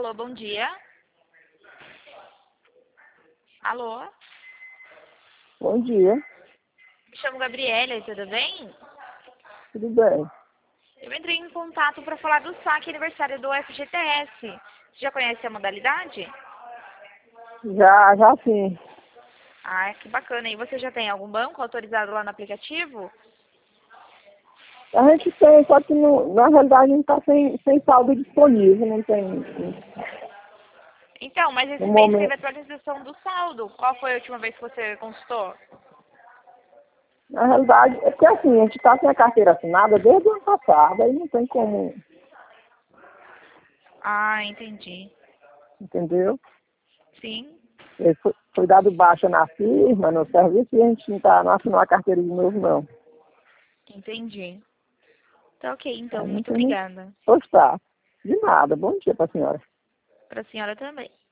Alô, bom dia. Alô? Bom dia, Me chamo Gabriela, tudo bem? tudo bem? Eu entrei em contato para falar do saque aniversário do FGTS. Você já conhece a modalidade? Já sim. Ah, que bacana. E você já tem algum banco autorizado lá no aplicativo? A gente tem, só que na realidade não está sem saldo disponível, não tem Então, mas no esse mês teve momento. atualização do saldo. Qual foi a última vez que você consultou? Na realidade, é porque assim, a gente está sem a carteira assinada desde o ano passado, aí não tem como, Ah, entendi. entendeu? Sim, Foi dado baixa na firma, no serviço, e a gente não assinou a carteira de novo, não. entendi. Tá ok, então. Aí não Muito tem nem obrigada. postar. De nada. Bom dia para a senhora. Para a senhora também.